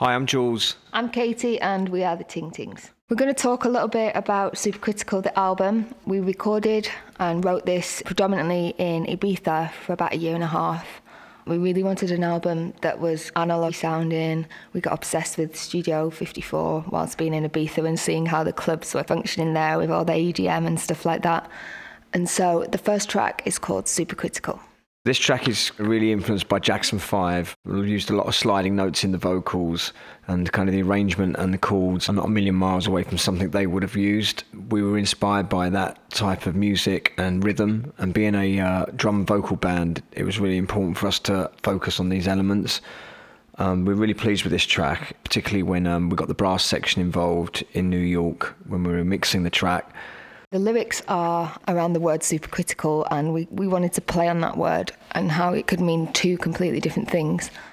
Hi, I'm Jules. I'm Katie and we are the Ting Tings. We're going to talk a little bit about Supercritical, the album. We recorded and wrote this predominantly in Ibiza for about a year and a half. We really wanted an album that was analog sounding. We got obsessed with Studio 54 whilst being in Ibiza and seeing how the clubs were functioning there with all the EDM and stuff like that. And so the first track is called Supercritical. This track is really influenced by Jackson 5. We used a lot of sliding notes in the vocals, and kind of the arrangement and the chords are not a million miles away from something they would have used. We were inspired by that type of music and rhythm, and being a drum vocal band, it was really important for us to focus on these elements. We're really pleased with this track, particularly when we got the brass section involved in New York when we were mixing the track. The lyrics are around the word supercritical, and we wanted to play on that word and how it could mean two completely different things.